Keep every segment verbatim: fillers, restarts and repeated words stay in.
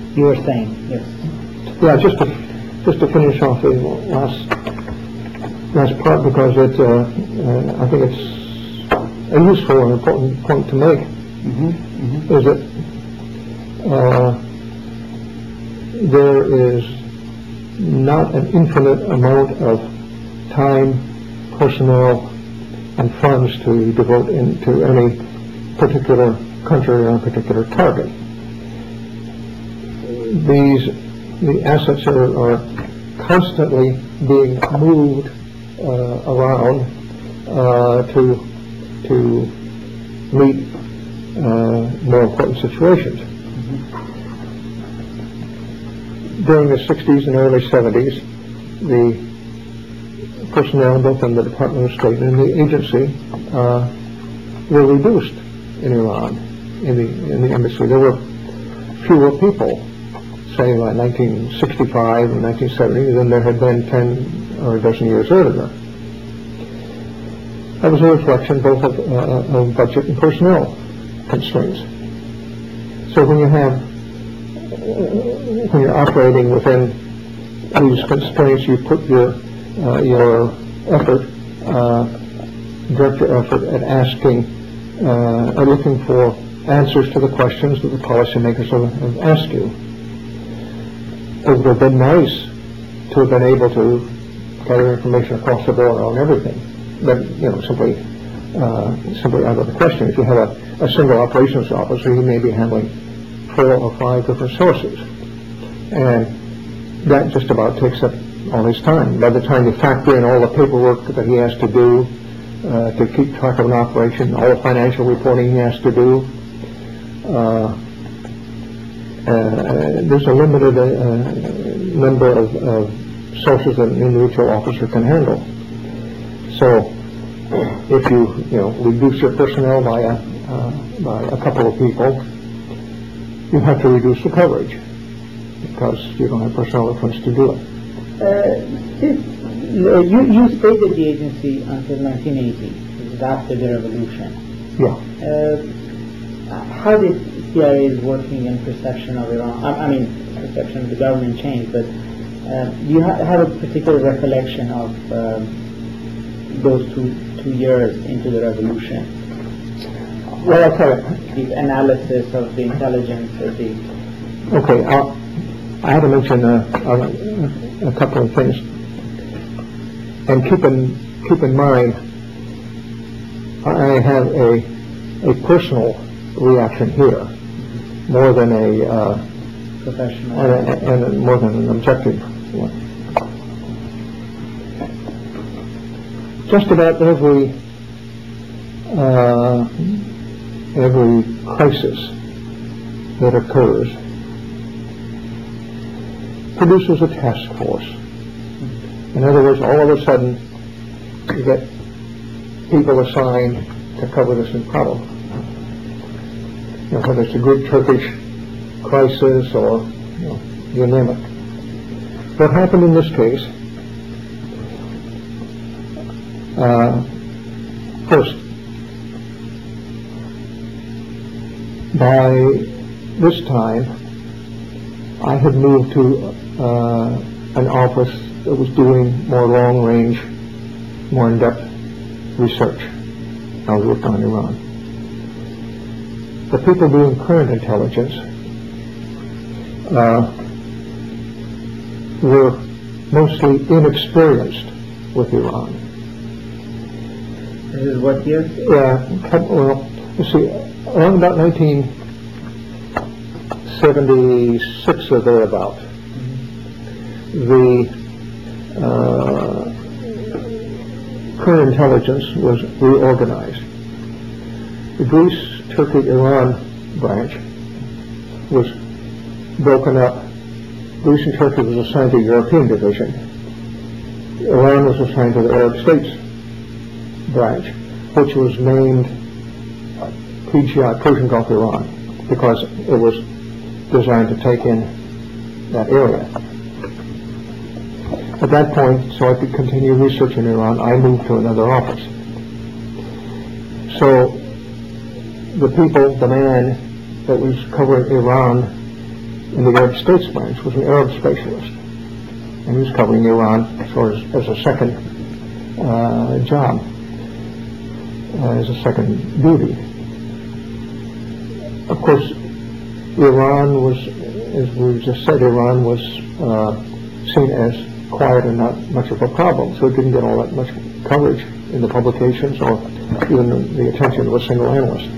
You were saying, yes. Yeah, just to just to finish off the last last part, because it uh, uh, I think it's a useful and important point to make. Mm-hmm. Mm-hmm. Is that uh, there is not an infinite amount of time, personnel, and funds to devote into any particular country or a particular target. These the assets are, are constantly being moved uh, around uh, to to meet uh, more important situations. Mm-hmm. During the sixties and early seventies, the personnel both in the Department of State and the agency uh, were reduced in Iran, in the in the embassy. There were fewer people, say by nineteen sixty-five and nineteen seventy, than there had been ten or a dozen years earlier. That was a reflection both of, uh, of budget and personnel constraints. So when you have, uh, when you're operating within these constraints, you put your uh, your effort, uh, direct your effort at asking, uh, at looking for answers to the questions that the policymakers have, have asked you. It would have been nice to have been able to gather information across the board on everything, but you know, simply, uh, simply out of the question. If you have a, a single operations officer, he may be handling four or five different sources, and that just about takes up all his time. By the time you factor in all the paperwork that he has to do uh, to keep track of an operation, all the financial reporting he has to do, uh, Uh, there's a limited uh, number of, of sources that an individual officer can handle. So, if you you know reduce your personnel by a uh, by a couple of people, you have to reduce the coverage because you don't have personnel or funds to do it. Uh, this, uh, you you stayed at the agency until nineteen eighty, which is after the revolution. Yeah. Uh, how did C I A's working and perception of Iran, I, I mean, perception of the government changed, but uh, do you ha- have a particular recollection of um, those two two years into the revolution? Well, I'll tell you. The analysis of the intelligence of the... Okay, I'll, I had to mention uh, a, a couple of things. And keep in, keep in mind, I have a, a personal reaction here, more than a uh, professional, and, a, and a, more than an objective one. Just about every uh, every crisis that occurs produces a task force. In other words, all of a sudden, you get people assigned to cover this problem. You know, whether it's a Greek Turkish crisis or you, know, you name it. What happened in this case, uh, first, by this time, I had moved to uh, an office that was doing more long-range, more in-depth research. I was working on Iran. The people doing current intelligence uh, were mostly inexperienced with Iran. This is what year? Yeah, well, you see, around about nineteen seventy-six or thereabout, mm-hmm. the uh, current intelligence was reorganized. The Greece Turkey-Iran branch was broken up. Greece and Turkey was assigned to the European division. Iran was assigned to the Arab States branch, which was named P G I, Persian Gulf Iran, because it was designed to take in that area. At that point, so I could continue research in Iran, I moved to another office. So the people, the man that was covering Iran in the Arab States branch was an Arab specialist, and he was covering Iran sort of as a second uh, job, uh, as a second duty. Of course, Iran was, as we just said, Iran was uh, seen as quiet and not much of a problem, so it didn't get all that much coverage in the publications or even the attention of a single analyst.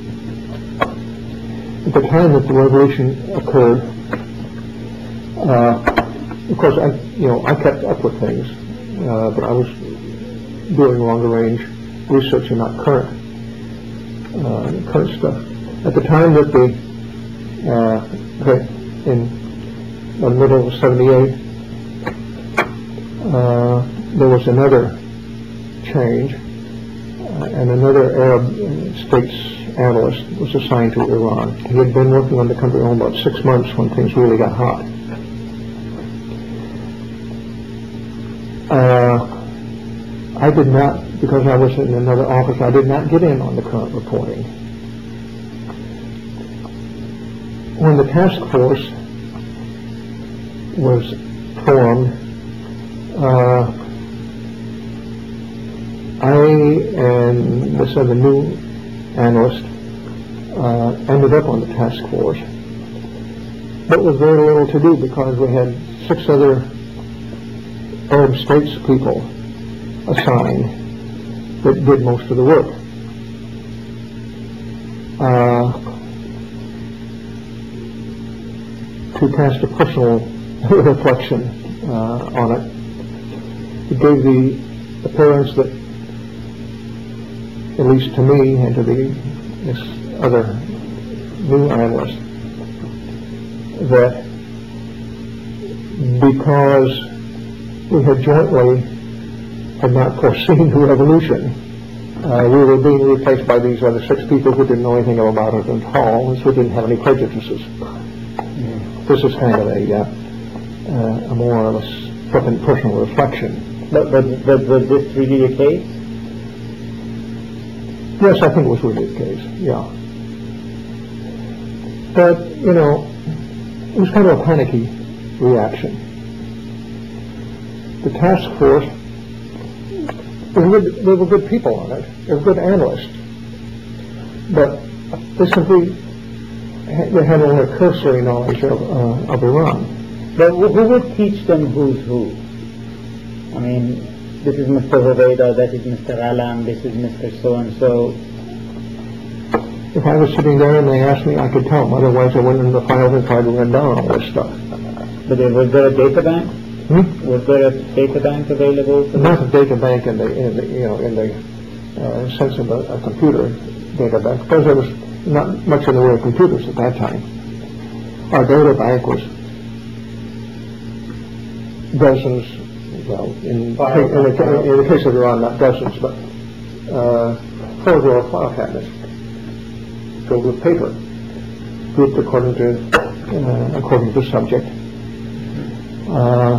At the time that the revolution occurred, uh, of course, I, you know, I kept up with things, uh, but I was doing longer range research and not current, uh, current stuff. At the time that the, uh, in the middle of seventy-eight, uh, there was another change, uh, and another Arab States analyst was assigned to Iran. He had been working on the country only about six months when things really got hot. Uh, I did not, because I was in another office, I did not get in on the current reporting. When the task force was formed, uh, I and this other new analyst uh, ended up on the task force, but with very little to do because we had six other Arab States people assigned that did most of the work. Uh, to cast a personal reflection uh, on it, it gave the appearance that, at least to me and to the this other new analyst, that because we had jointly had not foreseen the revolution, uh, we were being replaced by these other six people who didn't know anything about it at all, and so didn't have any prejudices. Mm. This is kind of a, uh, uh, a more or less flippant personal reflection. But, but, but was this really the case? Yes, I think it was really the case, yeah. But, you know, it was kind of a panicky reaction. The task force, they were, good, they were good people on it. They were good analysts. But they simply they had only a cursory knowledge of, uh, of Iran. But who would teach them who's who? I mean, this is Mister Hoveda, that is Mister Alam, this is Mister So-and-so. If I was sitting there and they asked me, I could tell them. Otherwise, I went into the files and tried to run down all this stuff. But there, was there a data bank? Hmm? Was there a data bank available? For Not a data bank in the, in the you know in the uh, sense of a, a computer data bank, because there was not much in the way of computers at that time. Our data bank was dozens. Well, in, in, the, in the case of Iran, not dozens, but uh, four-drawer file cabinets filled with paper, grouped according to uh, according to the subject. Uh,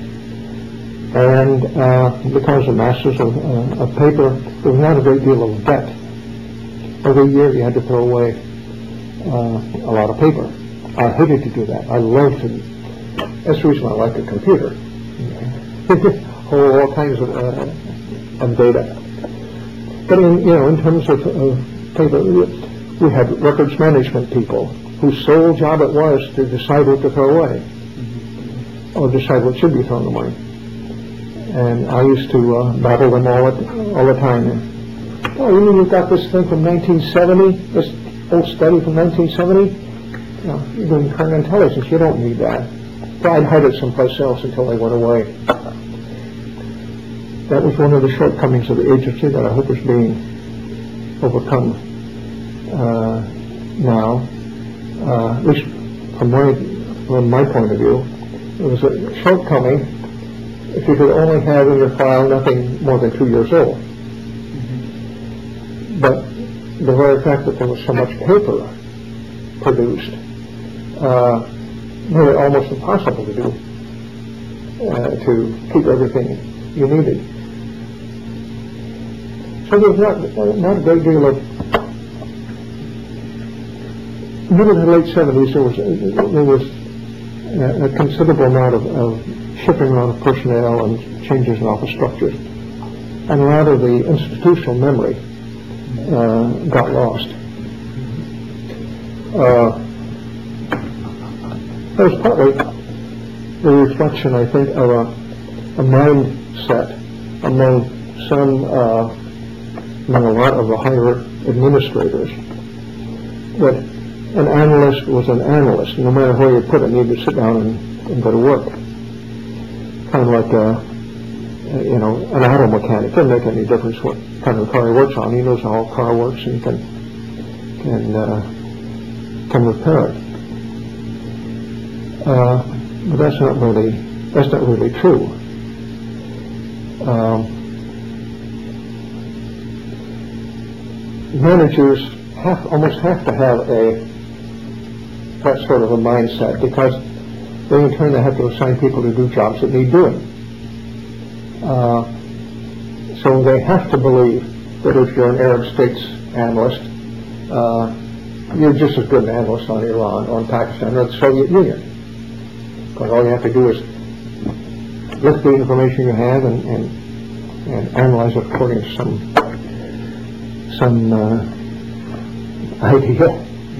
and uh, because of masses of, uh, of paper, there was not a great deal of debt. Every year you had to throw away uh, a lot of paper. I hated to do that. I loved to. That's the reason I liked a computer. Hold all kinds of, uh, of data. But in, you know, in terms of, of paper, we had records management people whose sole job it was to decide what to throw away, or decide what should be thrown away. And I used to uh, battle them all, at, all the time. Oh, you mean you've got this thing from nineteen seventy, this old study from nineteen seventy? You know, you're doing current intelligence, you don't need that. So I'd hide it someplace else until they went away. That was one of the shortcomings of the agency that I hope is being overcome uh, now. Uh, at least from my, from my point of view, it was a shortcoming if you could only have in your file nothing more than two years old. Mm-hmm. But the very fact that there was so much paper produced uh, made it almost impossible to do, uh, to keep everything you needed. So there was not, not a great deal of, middle to late seventies, there was, there was a, a considerable amount of, of shifting around of personnel and changes in office structures. And a lot of the institutional memory uh, got lost. Uh, that was partly the reflection, I think, of a, a mindset among some, uh, among a lot of the higher administrators, that an analyst was an analyst. No matter where you put him, you had to sit down and, and go to work. Kind of like, uh, you know, an auto mechanic. Doesn't make any difference what kind of car he works on. He knows how a car works and can can uh, can repair it. Uh, but that's not really that's not really true. Um, managers have almost have to have a that sort of a mindset, because they in turn they have to assign people to do jobs that need doing. Uh, so they have to believe that if you're an Arab States analyst, uh, you're just as good an analyst on Iran or on Pakistan or the Soviet Union. Because all you have to do is look at the information you have and, and, and analyze it according to some some uh, idea.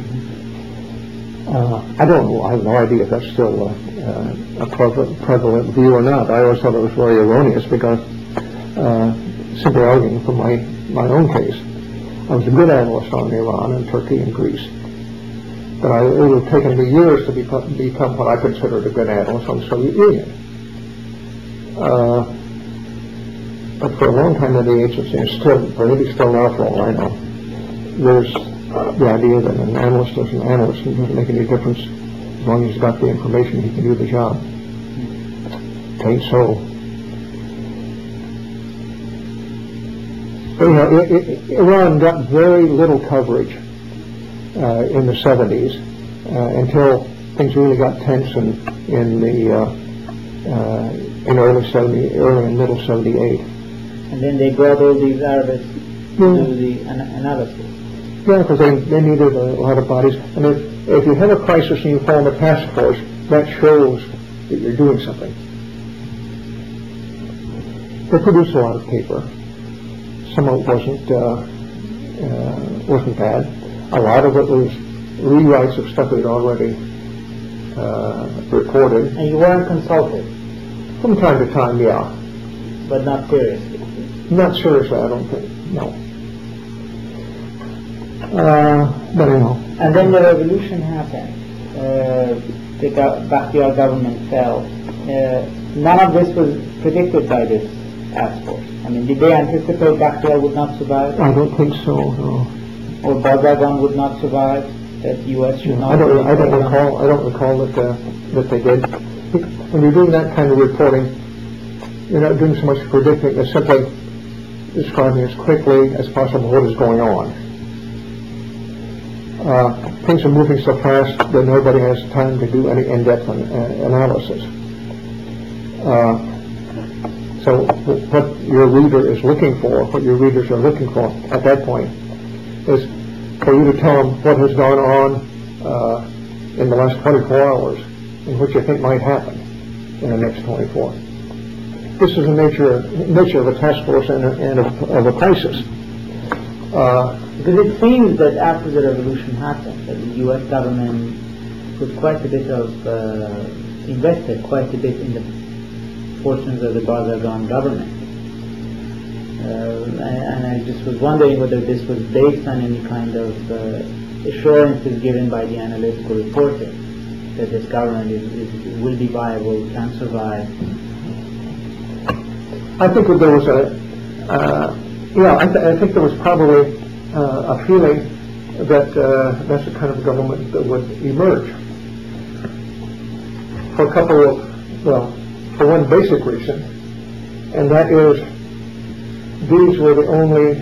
Uh, I don't know. I have no idea if that's still uh, uh, a prevalent, prevalent view or not. I always thought it was very erroneous, because uh, simply arguing from my, my own case, I was a good analyst on Iran and Turkey and Greece. But I, it would have taken me years to become, become what I considered a good analyst on the Soviet Union. Uh, but for a long time in the agency, and still, or maybe still now for all I know, there's the idea that an analyst is an analyst, and it doesn't make any difference as long as he's got the information, he can do the job. Okay, so anyhow, it, it, Iran got very little coverage uh, in the seventies uh, until things really got tense in in the uh, uh, in early seventy, early and middle seventy-eight. And then they brought all these Arabics to Yeah. do the an- analysis. Yeah, because they, they needed a lot of bodies. And if, if you have a crisis and you form a task force, that shows that you're doing something. They produced a lot of paper. Some of it wasn't uh, uh, wasn't bad. A lot of it was rewrites of stuff they'd already uh, reported. And you weren't consulted, From time to time, yeah. but not seriously. Not seriously, I don't think. No. Uh, but anyhow. And then the revolution happened. Uh, the go- Bakhtiyar government fell. Uh, none of this was predicted by this task force. I mean, did they anticipate Bakhtiyar would not survive? I don't think so, no. Or Barzaghan would not survive? That the U S should not I don't. be I don't taken on? recall. I don't recall that uh, that they did. When you're doing that kind of reporting, you're not doing so much predicting as simply describing as quickly as possible what is going on. Uh, things are moving so fast that nobody has time to do any in-depth an, uh, analysis. Uh, so w- what your reader is looking for, what your readers are looking for at that point, is for you to tell them what has gone on uh, in the last twenty-four hours and what you think might happen in the next twenty-four. This is the nature, nature of a task force and, a, and of, of a crisis. Uh, Because it seems that after the revolution happened, that the U S government put quite a bit of, uh, invested quite a bit in the fortunes of the Barzaghan government. Uh, and, and I just was wondering whether this was based on any kind of uh, assurances given by the analytical reporting that this government is, is, will be viable, can survive. I think that there was a, uh, yeah, I, th- I think there was probably uh, a feeling that uh, that's the kind of government that would emerge. For a couple of, well, for one basic reason, and that is these were the only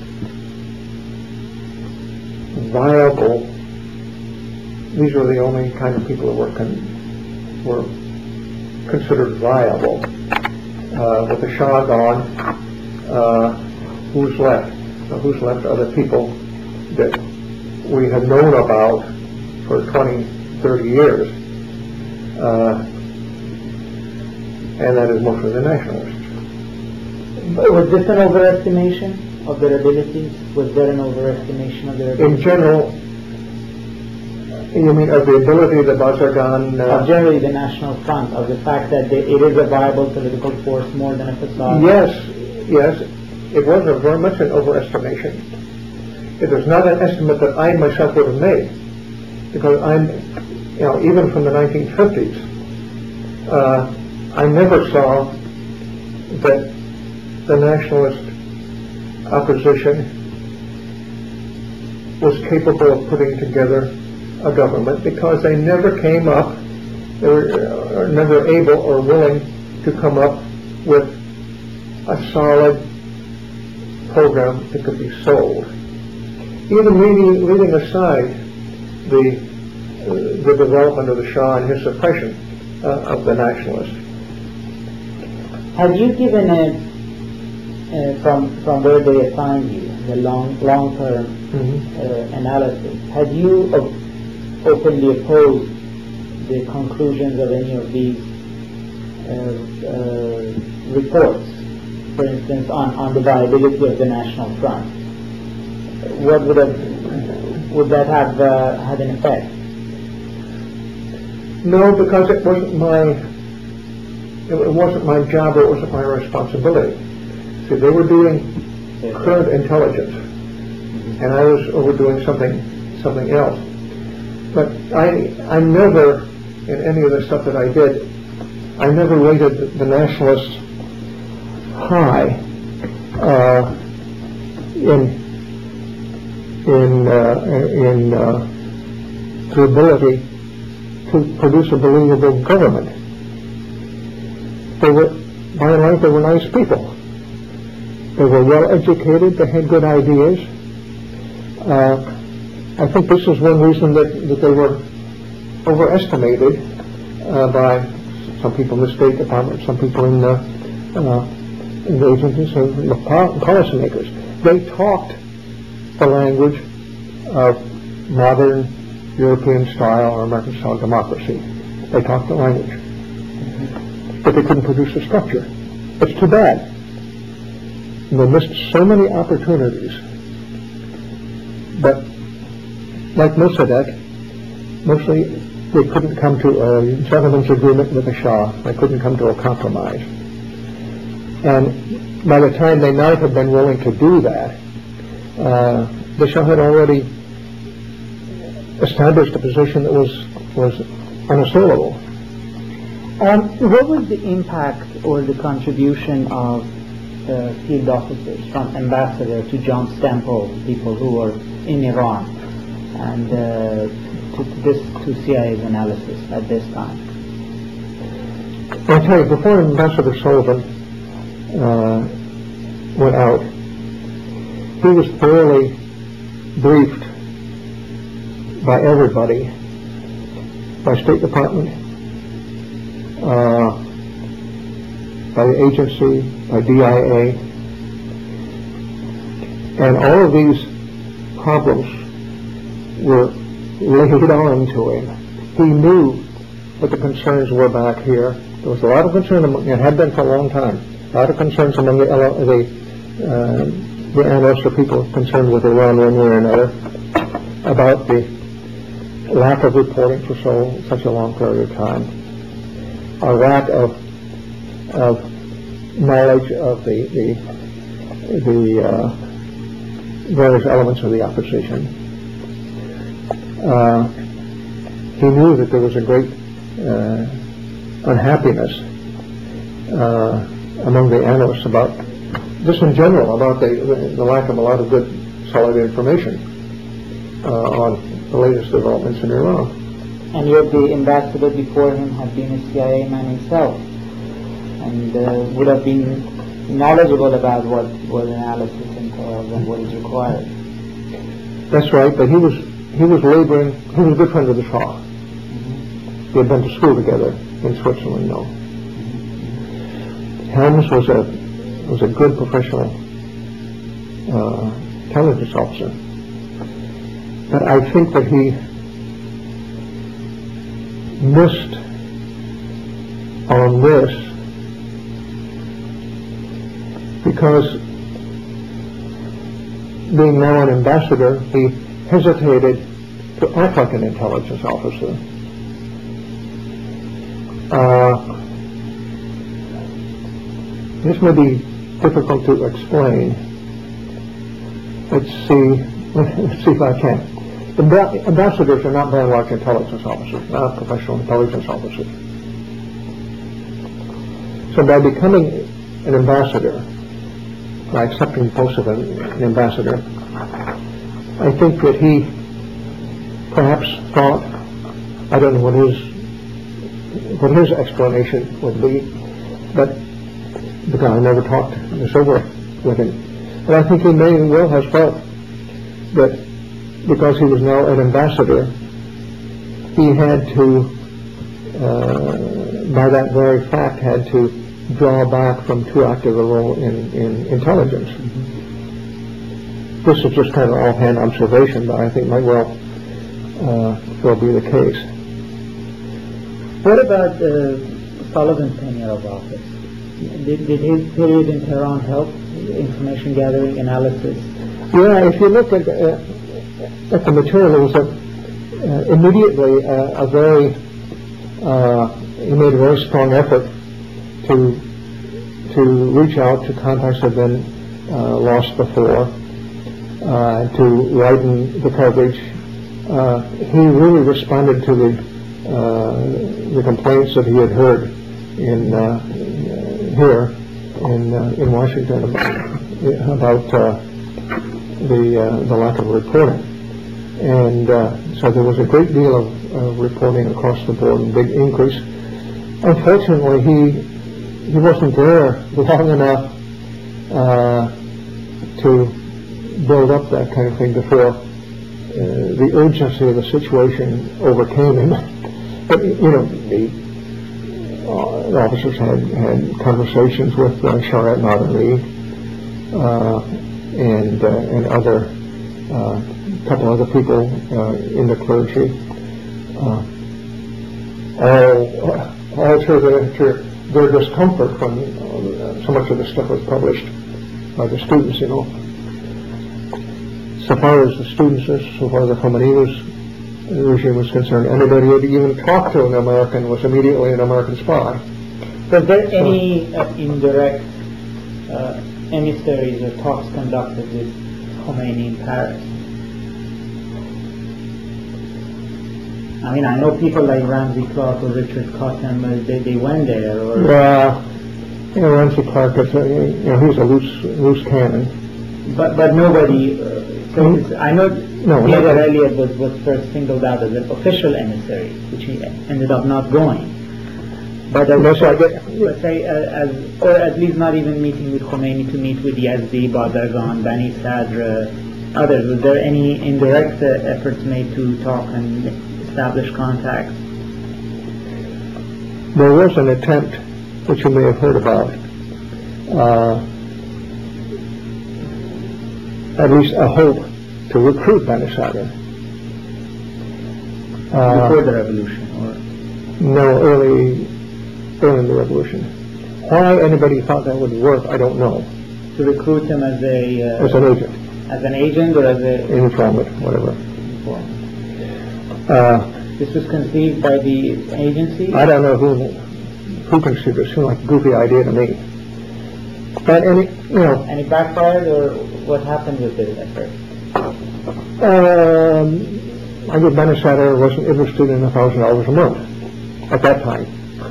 viable, these were the only kind of people that were, con- were considered viable. Uh, with the Shah gone, uh, who's left? Uh, who's left are the people that we had known about for twenty, thirty years. uh, and that is mostly the nationalists. But was this an overestimation of their abilities? Was there an overestimation of their abilities? In general, you mean of the ability of the Bazargan? Uh, of generally the National Front, of the fact that they, it is a viable political force more than a facade? Yes, yes. It was a very much an overestimation. It was not an estimate that I myself would have made, because I'm, you know, even from the nineteen fifties, uh, I never saw that the nationalist opposition was capable of putting together a government, because they never came up, they were uh, never able or willing to come up with a solid program that could be sold. Even leaving, leaving aside the uh, the development of the Shah and his suppression uh, of the nationalists. Have you given a uh, from from where they assigned you the long long term Mm-hmm. uh, analysis? Have you op- openly opposed the conclusions of any of these uh, uh, reports? For instance, on, on the viability of the National Front, what would have would that have uh, had an effect? No, because it wasn't my it wasn't my job, or it wasn't my responsibility. See, they were doing current intelligence, and I was overdoing something something else. But I I never, in any of the stuff that I did, I never rated the, the nationalists high uh, in in uh, in uh, the ability to produce a believable government. They were, by and large, they were nice people. They were well educated. They had good ideas. Uh, I think this is one reason that, that they were overestimated uh, by some people in the State Department, some people in the uh, in the agencies and the policymakers. They talked the language of modern European style or American style democracy. They talked the language. But they couldn't produce a structure. It's too bad. And they missed so many opportunities. But like Mossadegh, mostly they couldn't come to a gentleman's agreement with the Shah. They couldn't come to a compromise. And by the time they might have been willing to do that, uh, the Shah had already established a position that was was unassailable. Um, what was the impact or the contribution of uh, field officers, from ambassador to John Stemple, people who were in Iran, and uh, to, to this to C I A's analysis at this time? I'll tell you, before Ambassador Sullivan uh, went out, he was thoroughly briefed by everybody, by State Department, uh, by the agency, by D I A, and all of these problems were laid on to him. He knew what the concerns were back here. There was a lot of concern, among, it had been for a long time, a lot of concerns among the, the, uh, the analysts or people concerned with Iran one way or another about the lack of reporting for so such a long period of time, a lack of of knowledge of the the, the uh, various elements of the opposition. Uh, he knew that there was a great uh, unhappiness uh, among the analysts about, just in general, about the, the, the lack of a lot of good, solid information uh, on the latest developments in Iran. And yet the ambassador before him had been a C I A man himself, and uh, would have been knowledgeable about what, what analysis entails and what is required. That's right, but he was he was laboring, he was a good friend of the Shah. Mm-hmm. They had been to school together in Switzerland, no. Mm-hmm. Helms was a was a good professional uh, intelligence officer. But I think that he missed on this because, being now an ambassador, he hesitated to act like an intelligence officer. Uh, this may be difficult to explain. Let's see. Let's see if I can. Amb- ambassadors are not very like intelligence officers, not professional intelligence officers. So by becoming an ambassador, by accepting the post of an, an ambassador, I think that he perhaps thought, I don't know what his what his explanation would be, but because I never talked this over with him. But I think he may well have felt that because he was now an ambassador, he had to, uh, by that very fact, had to draw back from too active a role in, in intelligence. Mm-hmm. This is just kind of offhand observation, but I think might well uh, will be the case. What about uh, Sullivan's tenure of office? Did, did his period in Tehran help information gathering, analysis? Yeah, if you look at uh, at the material, it was a, uh, immediately uh, a very uh, he made a very strong effort to to reach out to contacts that had been uh, lost before, uh, to widen the coverage. Uh, he really responded to the uh, the complaints that he had heard in uh, here in uh, in Washington about, about uh, the uh, the lack of reporting, and uh, so there was a great deal of uh, reporting across the board, and big increase. Unfortunately, he he wasn't there long enough uh, to build up that kind of thing before uh, the urgency of the situation overcame him. But you know, the, uh, the officers had had conversations with uh, Shariat Madani uh, and uh, and other uh, couple other people uh, in the clergy. Uh, all all to their, to their discomfort when uh, so much of the stuff was published by the students, you know. So far as the students, so far as the Khomeini regime was concerned, anybody who even talked to an American was immediately an American spy. Was there so, any uh, indirect uh, emissaries or talks conducted with Khomeini in Paris? I mean, I know people like Ramsey Clark or Richard Cotton, uh, they, they went there. Or yeah, you know, Ramsey Clark, is a, you know, he's a loose loose cannon. But but nobody. Uh, so mm-hmm. I know no, Theodore Elliott was was first singled out as an official emissary, which he ended up not going. But as no, so get, let's say, uh, as or at least not even meeting with Khomeini to meet with Yazdi, Bazargan, Bani Sadr, others. Was there any indirect uh, efforts made to talk and establish contacts? There was an attempt, which you may have heard about, uh, at least a hope to recruit Bani Sadr. Uh, Before the revolution, or no, early, early in the revolution. Why anybody thought that would work, I don't know. To recruit him as a uh, as an agent, as an agent, or as a informant, whatever. Informant. Uh, this was conceived by the agency? I don't know who who conceived it. It seemed like a goofy idea to me. But any, you know, and it backfired, or what happened with the effort? Um, I guess Bani Sadr wasn't interested in a thousand dollars a month at that time.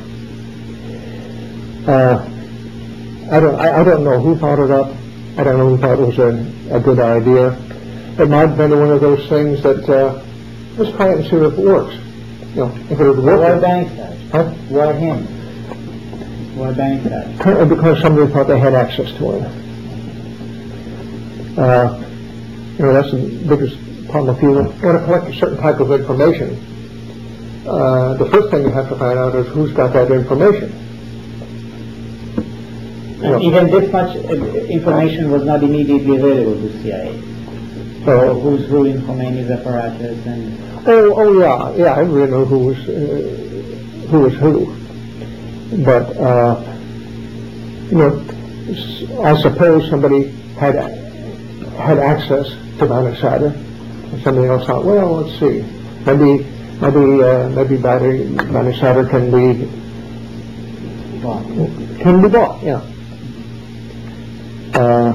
Uh, I don't. I, I don't know who thought it up. I don't know who thought it was a, a good idea. It might have been one of those things that. Uh, Let's try it and see if it works. You know, if it would work. Why Bani Sadr? Huh? Why him? Why Bani Sadr? Because somebody thought they had access to him. Uh, you know, that's the biggest problem. If you want to collect a certain type of information, uh, the first thing you have to find out is who's got that information. And you know, even this much information was not immediately available to C I A. So who's who in Khomeini's apparatus and oh oh yeah yeah I really know who was uh, who was who. but, uh, you know, s- I suppose somebody had had access to Banach Sadr, and somebody else thought, well, let's see, maybe maybe uh, maybe Banach Sadr can be Bought. can be bought, yeah. Uh,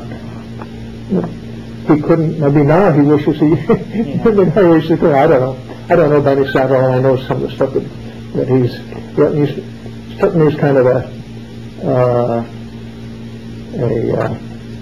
he couldn't. Maybe now he wishes he. Yeah. Maybe now he wishes he could. I don't know. I don't know Banach Sadr. All I know is some of the stuff that, that he's. Yeah, he's certainly is kind of a uh, a uh,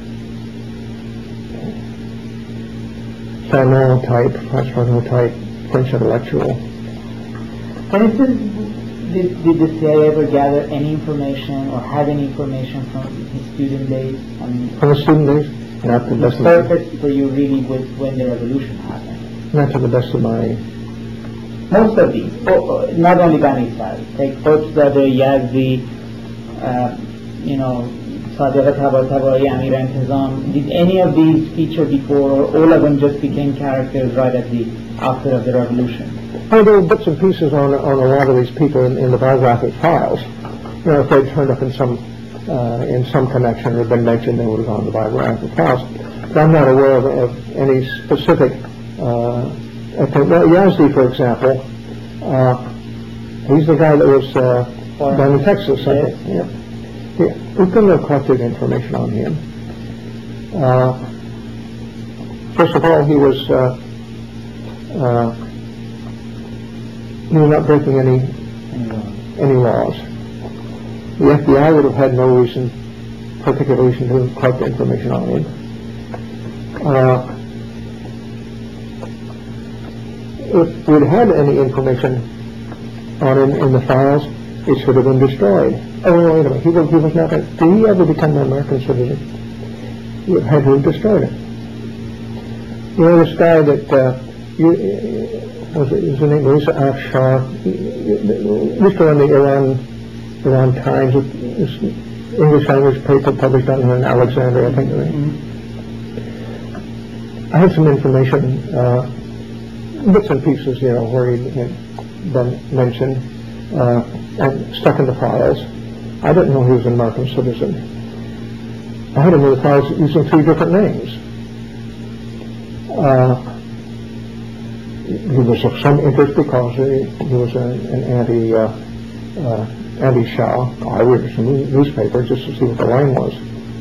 Fanon type, French Fanon type, French intellectual. For instance, did, did the C I A ever gather any information or have any information from his student days? I mean, From the student days, not to the best the of my, purpose for you really was when the revolution happened. not to the best of my. Most of these, oh, oh, not only Banach Sadr, take Hochzadeh, Yazdi, uh, you know, Sadiq Tabatabai, Amir Intizam. Did any of these feature before, or all of them just became characters right at the after of the revolution? Oh, there were bits and pieces on on a lot of these people in, in the biographic files. You know, if they'd turned up in some uh, in some connection or been mentioned, they would have gone to the biographic files. But I'm not aware of, of any specific. Uh, I think, well, Yazdi, for example, uh, he's the guy that was uh, down in Texas, I think. Yeah. Yeah. We couldn't have collected information on him. Uh, first of all, he was uh, uh, he was not breaking any any laws. The F B I would have had no reason, particular reason, to collect information on him. Uh, if we'd had any information on him in the files, it should have been destroyed. Oh, wait a minute, he was, he was not, a, did he ever become an American citizen? You had to have destroyed it. You know, this guy that, uh, you, was it, his name Musa Afshar, used to run the Iran, Iran Times, this English language paper published down here in Alexandria, I think. Mm-hmm. I had some information, uh, bits and pieces, you know, where he had been mentioned, uh, and stuck in the files. I didn't know he was an American citizen. I had him in the files using three different names. Uh, he was of some interest because he, he was a, an anti, uh, uh, anti-Shah. I read some newspaper just to see what the line was.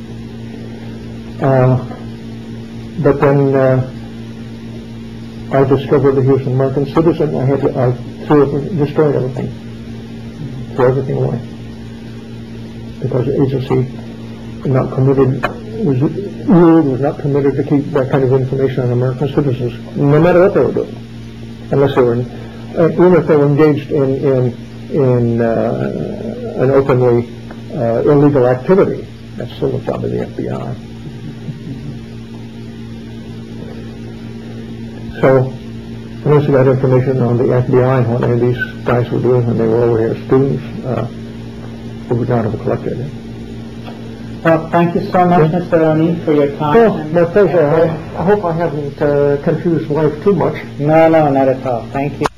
Uh, but then uh, I discovered that he was an American citizen. I had to, I threw it, destroyed everything, threw everything away, because the agency was not permitted, was ruled was not permitted to keep that kind of information on American citizens, no matter what they were doing, unless they were, in, uh, even if they were engaged in in in uh, an openly uh, illegal activity. That's still the job of the F B I. So, unless you got information on the F B I and what any of these guys were doing when they were over here as students, uh, we would not have collected it. Well, thank you so much, Yeah. Mister Oni, for your time. Well, and- my pleasure. I, I hope I haven't uh, confused life too much. No, no, not at all. Thank you.